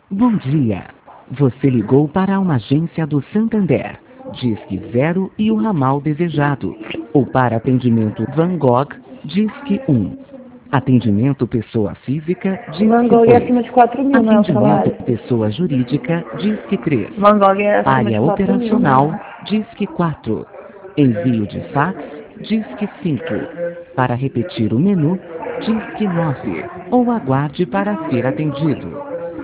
Bom dia. Você ligou para uma agência do Santander. Disque 0 e o ramal desejado. Ou para atendimento Van Gogh, Disque 1. Atendimento pessoa física, Van Disque Gogh é 2. acima de 4 mil, não é o Atendimento salário? pessoa jurídica, Disque 3. Van Gogh é acima de Área 4 mil. operacional, Disque 4. Envio de fax, Disque 5. Para repetir o menu, Disque 9. Ou aguarde para ser atendido.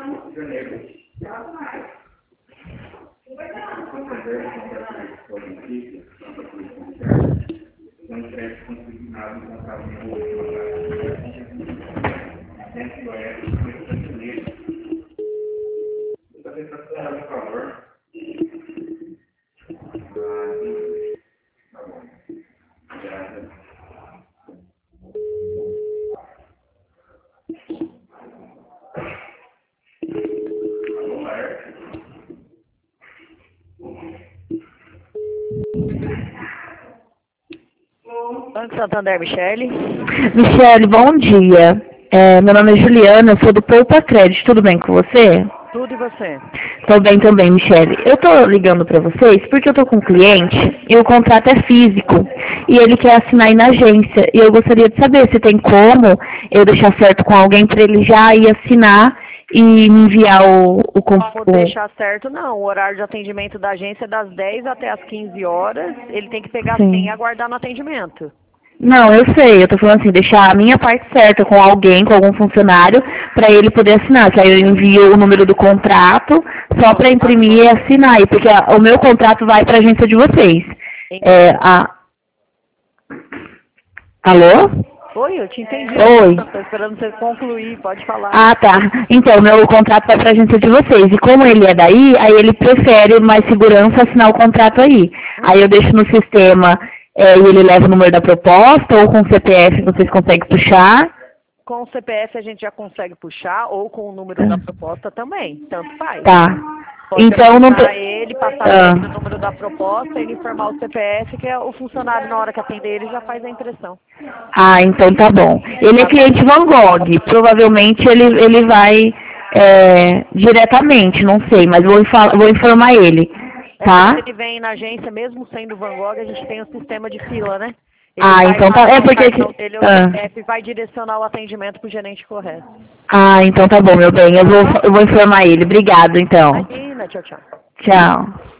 Banco Santander, Michele. Michele, bom dia. Meu nome é Juliana, eu sou do Poupa Crédito, tudo bem com você? Tudo e você? Tô bem também, Michele. Eu tô ligando pra vocês porque eu tô com um cliente e o contrato é físico e ele quer assinar aí na agência. E eu gostaria de saber se tem como eu deixar certo com alguém pra ele já ir assinar e me enviar Como deixar certo, não. O horário de atendimento da agência é das 10 até as 15 horas. Ele tem que pegar Sim. senha e aguardar no atendimento. Não, eu sei, eu tô falando assim, deixar a minha parte certa com alguém, com algum funcionário, para ele poder assinar. Que aí eu envio o número do contrato só para imprimir e assinar aí, porque o meu contrato vai para a agência de vocês. Alô? Oi, eu te entendi. Oi. Tô esperando você concluir, pode falar. Ah, tá. Então, meu contrato vai para a agência de vocês. E como ele é daí, aí ele prefere mais segurança assinar o contrato aí. Aí eu deixo no sistema e ele leva o número da proposta, ou com o CPF vocês conseguem puxar. Com o CPF a gente já consegue puxar, ou com o número da proposta também. Tanto faz. Tá. Pode Então não passar tem. ele, passar pra ele o número da proposta, ele informar o CPF, que é o funcionário, na hora que atender ele, já faz a impressão. Ah, então tá bom. Ele é cliente Van Gogh. Provavelmente ele vai diretamente, não sei, mas vou informar ele. Tá? Quando ele vem na agência, mesmo sendo Van Gogh, a gente tem um sistema de fila, né? Então tá. É porque. Ele, o CPF, vai direcionar o atendimento pro gerente correto. Ah, então tá bom, meu bem. Eu vou informar ele. Obrigado, então. Imagina, tchau, tchau. Tchau.